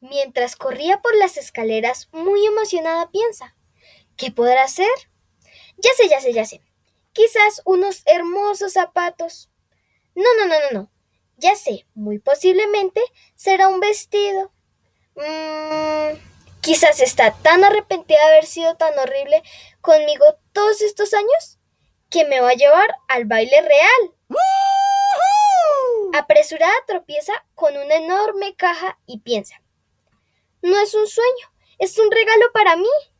Mientras corría por las escaleras, muy emocionada, piensa: ¿qué podrá hacer? Ya sé. Quizás unos hermosos zapatos. No. Ya sé, muy posiblemente será un vestido. Quizás está tan arrepentida de haber sido tan horrible conmigo todos estos años que me va a llevar al baile real. Apresurada tropieza con una enorme caja y piensa: no es un sueño, es un regalo para mí.